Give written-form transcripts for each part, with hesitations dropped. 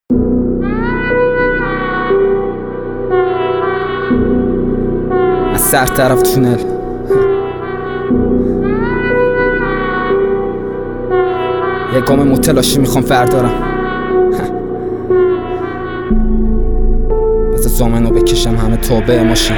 از سر طرف تونل یه گام متلاشی میخوام فردارم بذار زامنو بکشم همه توبه ماشین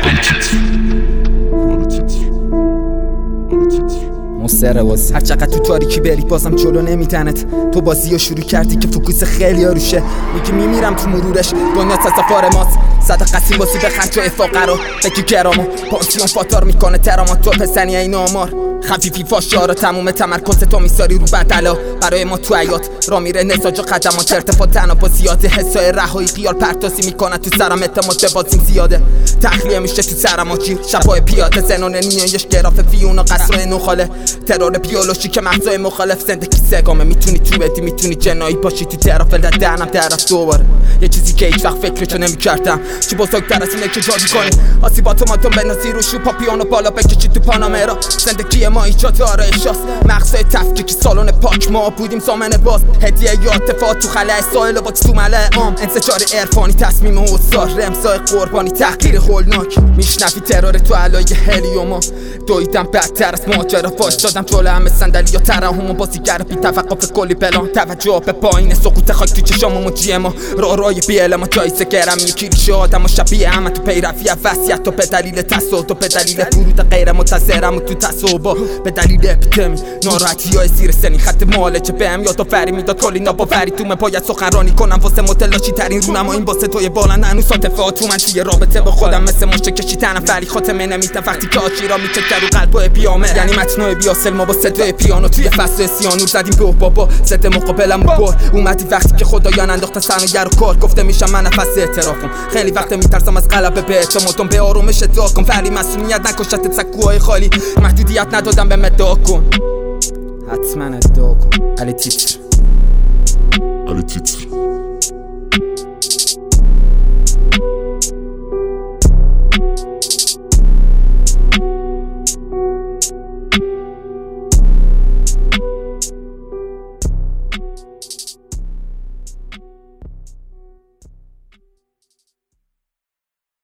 مستره بازی هر چقدر تو تاریکی بری بازم جلو نمیدنت. تو بازیو شروع کردی که فوکوس خیلی ها روشه. میگی میمیرم تو مرورش دنیا سفار ماست. صد قسیم باسی به خرج و فقرا بگی گرامو پانسیون فاتار میکنه ترامات تو پسنی این آمار خفیفی فاشارا تموم تمرکز تو میساری رو بدلا برای ما تو حیات را میره نساج و خدمات ارتفاع تنها زیاده حسای رهایی خیال پرتاسی میکنه تو سرم اعتماد به بازیم زیاده تخلیه میشه تو سرم آجیر شبای پیاده زنان نیایش گراف فیون و قصرهای نخاله ترور بیولوژی که مغزای مخالف زندگی سگامه میتونی تو بدی میتونی جنایی باشی تو طرف دهنم طرف دوباره یه چیزی که هیچ وقت فکرشو نمیکردم چی بزرگتر از اینه که جادو کنی آسیباتوماتون بنازی رو شو پاپیونو بالا بکشی تو پانامرا زندگی ما ایجاد آرایشاست مغزای تفکیکی سالن پاک ما بودیم زامن باز هدیه یا اتفاق تو خلای سایل با تو ملع عام انتشار عرفانی تصمیم استار رمزای قربانی تحقیر هولناک میشنفی ترور تو علای هلیوما دویدم بدتر از ماجرا فاش دادم جلو همه صندلی یا ترحم و بازیگر بی توقف کلی پلان توجه به پایین سقوط خاک تو چشامو جی ما رای بیل ما جایزه گرم یکی ریشه آدم و شبیه همه تو پیرفی وصیت تو به دلیل تصادف به دلیل فرود غیر متضررم و تو تصوبا به دلیل اپیدمی ناراحتی های زیر سنی خط معالجه بهم یادآوری میداد کلی ناباوری تو من باید سخنرانی کنم واسه متلاشی ترین رونما این واسه توی بالند هنوز عاطفه تو من توی رابطه با خودم مثل مشت کشی تنفری خاتمه نمیدم وقتی که آشیرا میچکه رو قلب و پیامه یعنی متنای بیاسل ما با صدای پیانو توی فصل سیانور زدیم به بابا ضد مقابلم بار اومدی وقتی که خدایان انداخته صنایع رو کار گفته میشم من نفس اعترافم خیلی وقت میترسم از غلبه به اعتمادم به آرومش ادعا کن فری مسئولیت نکشت سکوهای خالی محدودیت ندادم به ادعا کن حتما ادعا کن علی تیتر